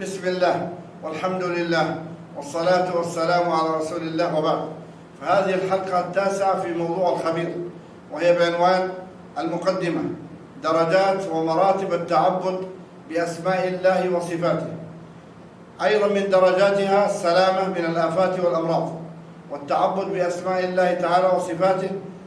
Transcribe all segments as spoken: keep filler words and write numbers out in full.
بسم الله والحمد لله والصلاة والسلام على رسول الله، وبعد. فهذه الحلقة التاسعة في موضوع الخبير، وهي بعنوان المقدمة: درجات ومراتب التعبد بأسماء الله وصفاته. أيضا من درجاتها السلامة من الآفات والأمراض، والتعبد بأسماء الله تعالى وصفاته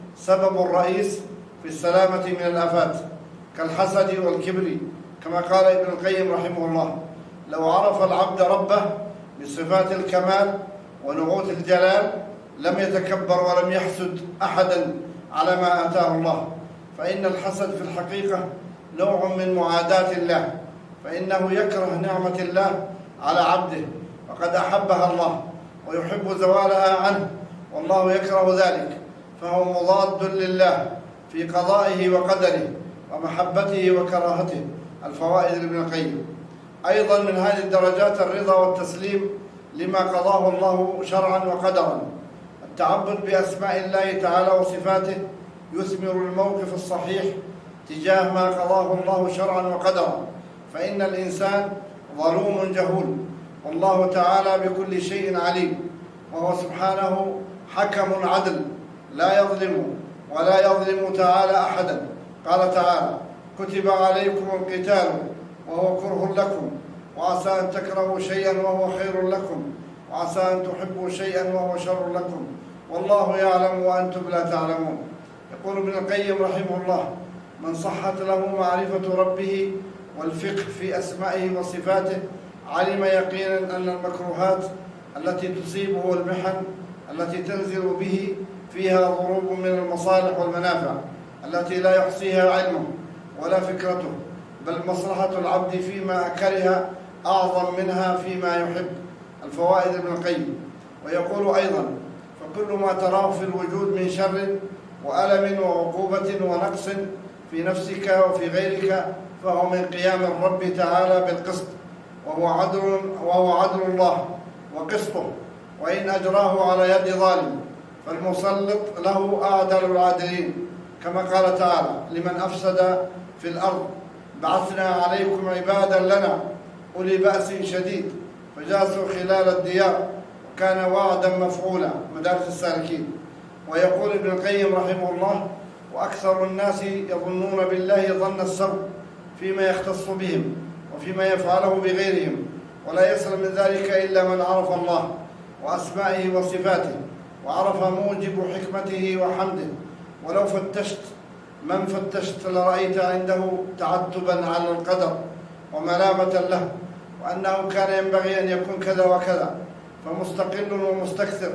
سبب رئيس في السلامة من الآفات كالحسد والكبر، كما قال ابن القيم رحمه الله: لو عرف العبد ربه بصفات الكمال ونعوت الجلال لم يتكبر ولم يحسد أحدا على ما آتاه الله. فإن الحسد في الحقيقة نوع من معاداة الله، فإنه يكره نعمة الله على عبده وقد أحبها الله ويحب زوالها عنه، والله يكره ذلك، فهو مضاد لله في قضائه وقدره ومحبته وكراهته. الفوائد لابن القيم. أيضا من هذه الدرجات الرضا والتسليم لما قضاه الله شرعا وقدرا. التعبد بأسماء الله تعالى وصفاته يثمر الموقف الصحيح تجاه ما قضاه الله شرعا وقدرا، فإن الإنسان ظلوم جهول، والله تعالى بكل شيء عليم، وهو سبحانه حكم عدل لا يظلم ولا يظلم تعالى أحدا. قال تعالى: كتب عليكم القتال وهو كره لكم، وعسى أن تكرهوا شيئا وهو خير لكم، وعسى أن تحبوا شيئا وهو شر لكم، والله يعلم وأنتم لا تعلمون. يقول ابن القيم رحمه الله: من صحت له معرفة ربه والفقه في أسمائه وصفاته علم يقينا أن المكروهات التي تصيبه والمحن التي تنزل به فيها ضروب من المصالح والمنافع التي لا يحصيها علمه ولا فكرته، بل مصلحة العبد فيما كره أعظم منها فيما يحب. الفوائد ابن القيم. ويقول أيضا: فكل ما تراه في الوجود من شر وألم وعقوبة ونقص في نفسك وفي غيرك فهو من قيام الرب تعالى بالقسط، وهو عدل وهو عدل الله وقسطه، وإن أجراه على يد ظالم فالمسلط له أعدل العادلين، كما قال تعالى: لمن أفسد في الأرض بعثنا عليكم عبادا لنا أولي بأس شديد فجاسوا خلال الديار وكان وعدا مفعولا. مدارج السالكين. ويقول ابن القيم رحمه الله: وأكثر الناس يظنون بالله ظن السوء فيما يختص بهم وفيما يفعله بغيرهم، ولا يسلم من ذلك إلا من عرف الله وأسمائه وصفاته وعرف موجب حكمته وحمده. ولو فتشت من فتشت لرأيت عنده تعتبا على القدر وملامة له، وأنه كان ينبغي أن يكون كذا وكذا، فمستقل ومستكثر.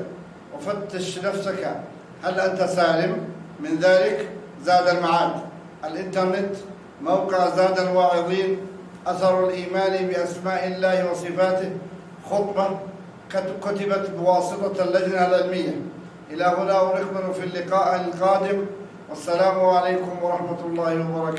وفتش نفسك هل أنت سالم من ذلك؟ زاد المعاد. الإنترنت موقع زاد الواعظين، أثر الإيمان بأسماء الله وصفاته، خطبة كتبت بواسطة اللجنة العلمية. إلى هنا ونكمل في اللقاء القادم، والسلام عليكم ورحمة الله وبركاته.